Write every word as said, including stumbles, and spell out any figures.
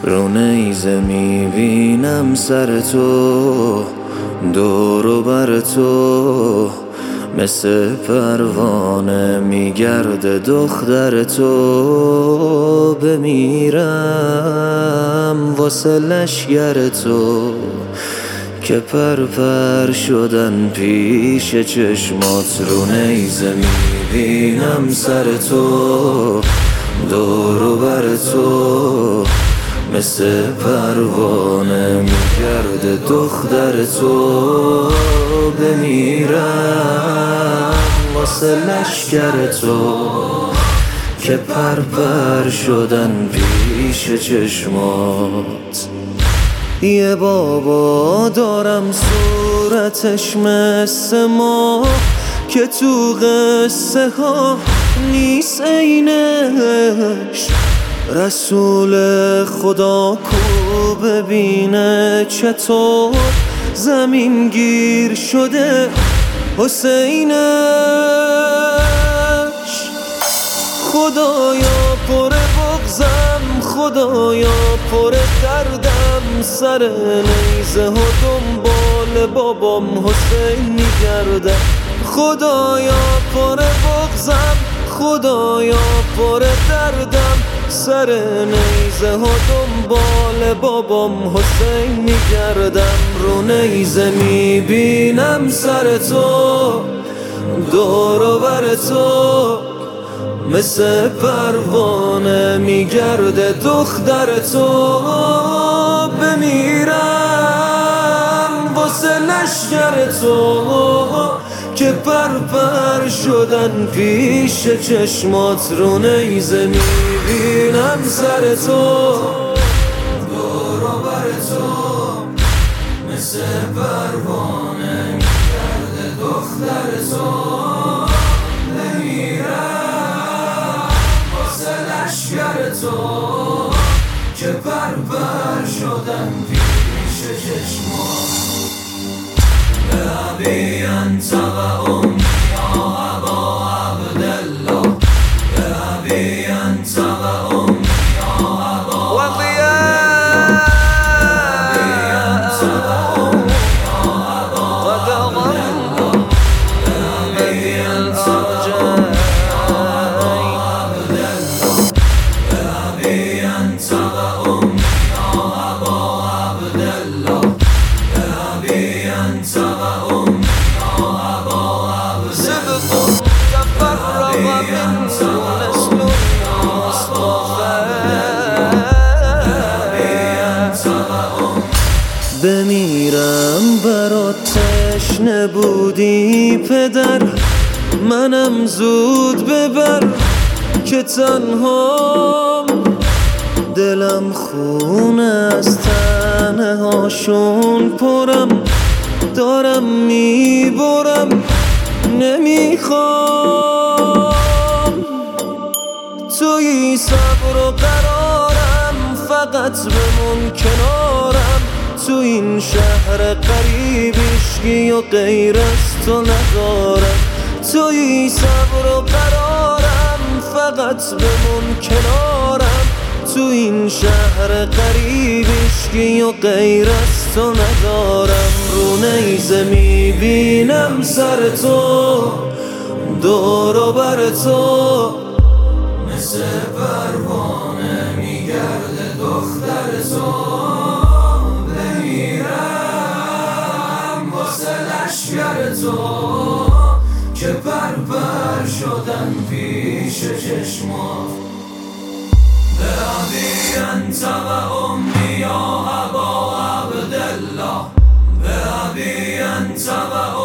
رو نیزه میبینم سر تو، دور و بر تو مثل پروانه میگرده دختر تو. بمیرم واسه لشگر تو که پرپر شدن پیش چشمات. رو نیزه میبینم سر تو، دور و بر تو مثل پروانه میگرده دختر تو. بمیرم واسه لشگر تو که پرپر شدن پیش چشمات. یه بابا دارم صورتش مثل ما که تو قصه ها نیست عینش. رسول خدا کو ببینه چطور زمین گیر شده حسینش. خدایا پر بغضم، خدایا پر دردم، سر نیزه ها دنبال بابام حسین میگردم. خدایا پر بغضم، خدایا پر دردم، سر نیزه ها دنبال بابام حسین میگردم. رو نیزه میبینم سر تو، دور و بر تو مثل پروانه میگرده دختر تو. بمیرم واسه لشگر تو که پرپر شدن پیش چشمات. رو نیزه میبینم سر تو، دور و بر تو مثل پروانه میگرده دختر تو. بمیرم واسه لشگر تو که پرپر شدن پیش چشمات. بأبي أنت وأمي يا أبا عبد الله، بأبي أنت وأمي يا أبا وضياء، بأبي أنت وأمي يا أبا عبد الله، بأبي أنت وأمي يا أبا عبد الله، بأبي أنت وأمي يا أبا عبد الله، بأبي أنت وأمي يا أبا عبد الله، سبط تفرغ منه نسل المصطفى. بأبي أنت وأمي. بمیرم برات تشنه بودی پدر، منم زود ببر که تنهام. دلم خونه از تنه هاشون پرم، دارم میبرم نمیخوام. توی صبر و قرارم، فقط بمون کنارم. تو این شهر غریب هیچکی و غیر از تو ندارم. توی صبر و قرارم، فقط بمون کنارم. تو این شهر غریب هیچکی و غیر از تو ندارم. رو نیزه میبینم سر تو، دور و بر تو مثل پروانه میگرده دختر تو. بمیرم واسه لشگر تو که پرپر شدن پیش چشمات. بأبي أنت وأمي يا أبا عبد الله، بأبي أنت وأمي